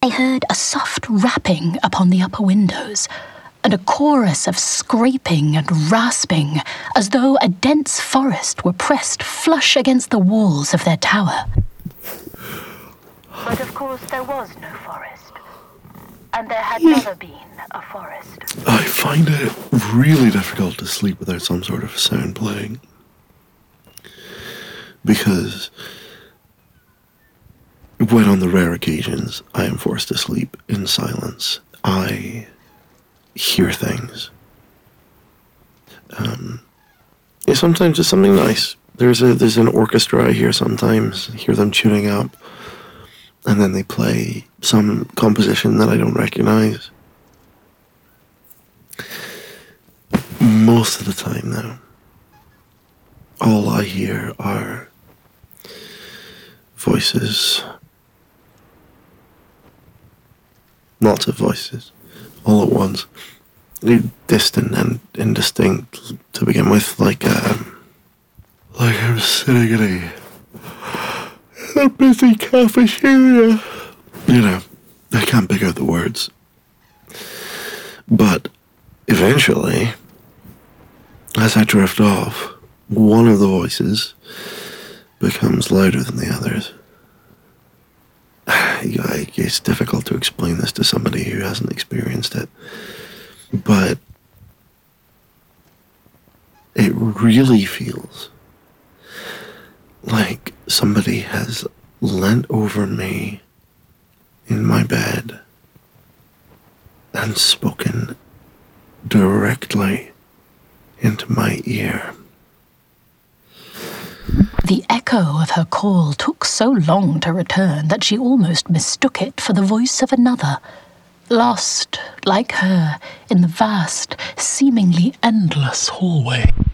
I heard a soft rapping upon the upper windows, and a chorus of scraping and rasping, as though a dense forest were pressed flush against the walls of their tower. But of course there was no forest, and there had never been a forest. I find it really difficult to sleep without some sort of sound playing, because when on the rare occasions I am forced to sleep in silence, I hear things. Sometimes it's something nice. There's an orchestra I hear sometimes. I hear them tuning up, and then they play some composition that I don't recognize. Most of the time, though, all I hear are voices. Lots of voices, all at once. Distant and indistinct to begin with, like I'm sitting in a busy cafeteria. You know, I can't pick out the words. But eventually, as I drift off, one of the voices becomes louder than the others. It's difficult to explain this to somebody who hasn't experienced it, but it really feels like somebody has leant over me in my bed and spoken directly into my ear. The echo of her call took so long to return that she almost mistook it for the voice of another, lost, like her, in the vast, seemingly endless hallway.